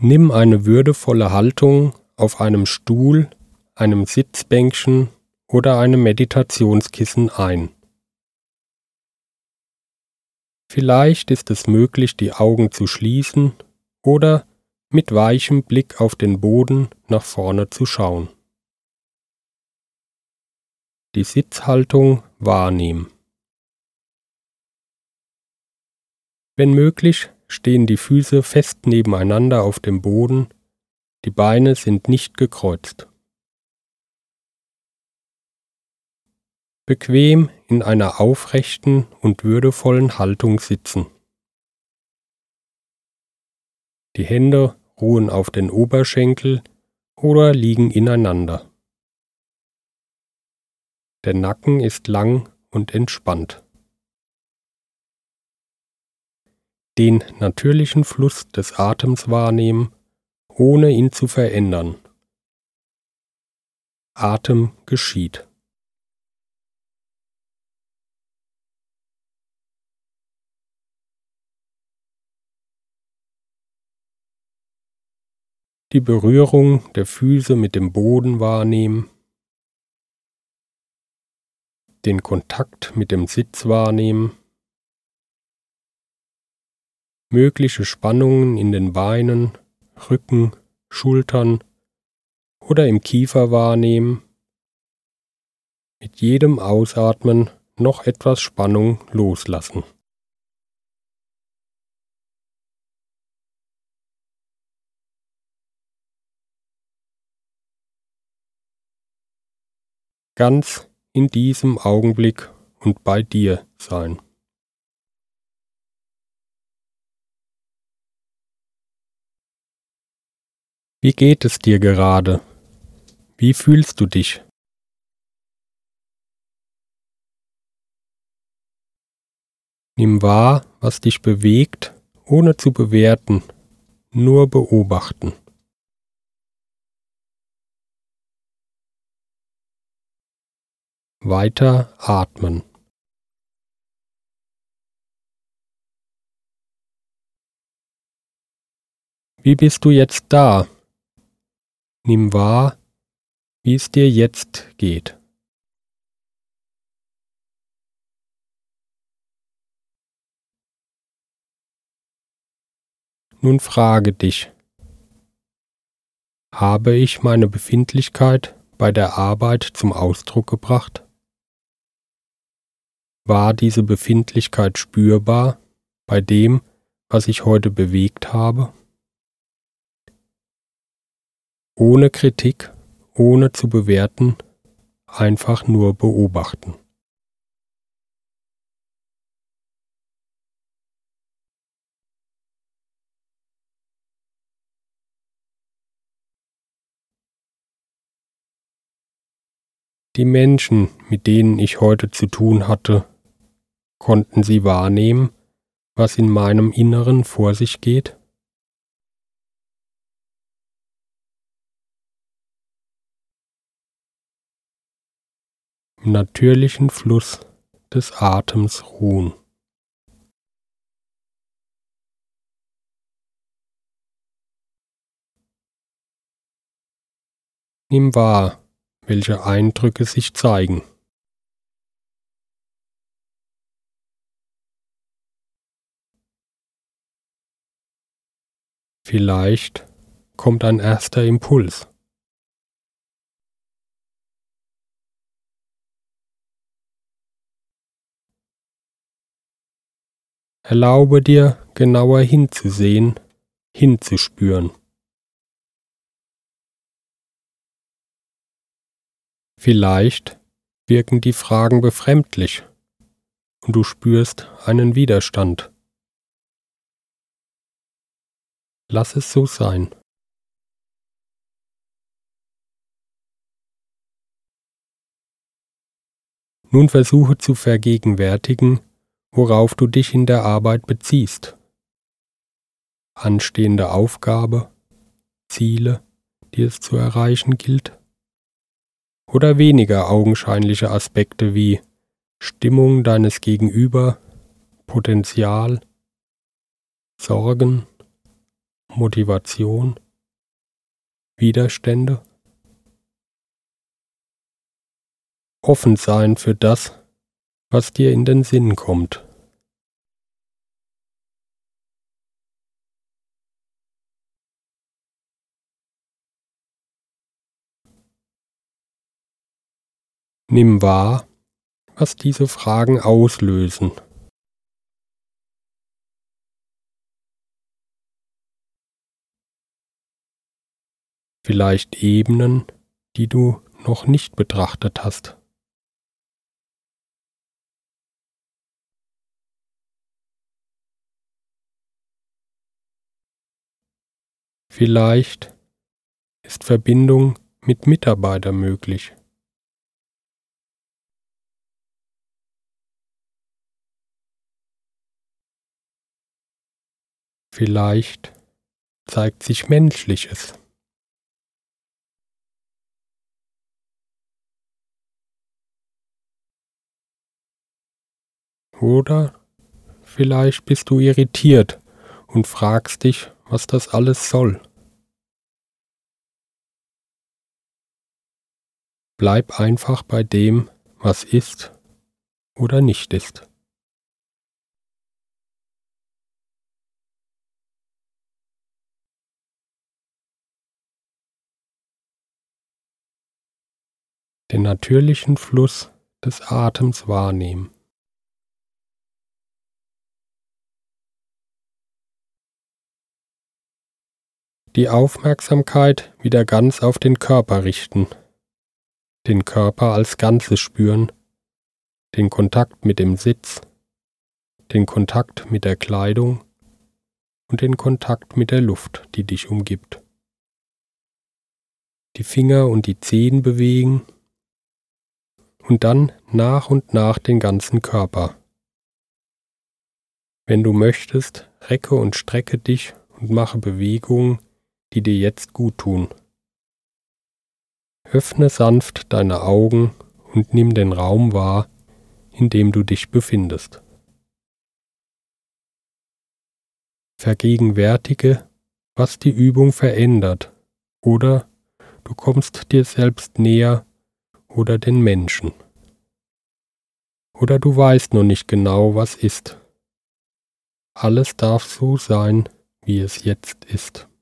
Nimm eine würdevolle Haltung auf einem Stuhl, einem Sitzbänkchen oder einem Meditationskissen ein. Vielleicht ist es möglich, die Augen zu schließen oder mit weichem Blick auf den Boden nach vorne zu schauen. Die Sitzhaltung wahrnehmen. Wenn möglich, stehen die Füße fest nebeneinander auf dem Boden, die Beine sind nicht gekreuzt. Bequem in einer aufrechten und würdevollen Haltung sitzen. Die Hände ruhen auf den Oberschenkel oder liegen ineinander. Der Nacken ist lang und entspannt. Den natürlichen Fluss des Atems wahrnehmen, ohne ihn zu verändern. Atem geschieht. Die Berührung der Füße mit dem Boden wahrnehmen. Den Kontakt mit dem Sitz wahrnehmen. Mögliche Spannungen in den Beinen, Rücken, Schultern oder im Kiefer wahrnehmen. Mit jedem Ausatmen noch etwas Spannung loslassen. Ganz in diesem Augenblick und bei dir sein. Wie geht es dir gerade? Wie fühlst du dich? Nimm wahr, was dich bewegt, ohne zu bewerten, nur beobachten. Weiter atmen. Wie bist du jetzt da? Nimm wahr, wie es dir jetzt geht. Nun frage dich: Habe ich meine Befindlichkeit bei der Arbeit zum Ausdruck gebracht? War diese Befindlichkeit spürbar bei dem, was ich heute bewegt habe? Ohne Kritik, ohne zu bewerten, einfach nur beobachten. Die Menschen, mit denen ich heute zu tun hatte, konnten sie wahrnehmen, was in meinem Inneren vor sich geht? Im natürlichen Fluss des Atems ruhen. Nimm wahr, welche Eindrücke sich zeigen. Vielleicht kommt ein erster Impuls. Erlaube dir, genauer hinzusehen, hinzuspüren. Vielleicht wirken die Fragen befremdlich und du spürst einen Widerstand. Lass es so sein. Nun versuche zu vergegenwärtigen, worauf du dich in der Arbeit beziehst. Anstehende Aufgabe, Ziele, die es zu erreichen gilt, oder weniger augenscheinliche Aspekte wie Stimmung deines Gegenüber, Potenzial, Sorgen, Motivation, Widerstände. Offen sein für das, was dir in den Sinn kommt. Nimm wahr, was diese Fragen auslösen. Vielleicht Ebenen, die du noch nicht betrachtet hast. Vielleicht ist Verbindung mit Mitarbeitern möglich. Vielleicht zeigt sich Menschliches. Oder vielleicht bist du irritiert und fragst dich, was das alles soll. Bleib einfach bei dem, was ist oder nicht ist. Den natürlichen Fluss des Atems wahrnehmen. Die Aufmerksamkeit wieder ganz auf den Körper richten, den Körper als Ganzes spüren, den Kontakt mit dem Sitz, den Kontakt mit der Kleidung und den Kontakt mit der Luft, die dich umgibt. Die Finger und die Zehen bewegen und dann nach und nach den ganzen Körper. Wenn du möchtest, recke und strecke dich und mache Bewegungen, die dir jetzt gut tun. Öffne sanft deine Augen und nimm den Raum wahr, in dem du dich befindest. Vergegenwärtige, was die Übung verändert, oder du kommst dir selbst näher oder den Menschen. Oder du weißt noch nicht genau, was ist. Alles darf so sein, wie es jetzt ist.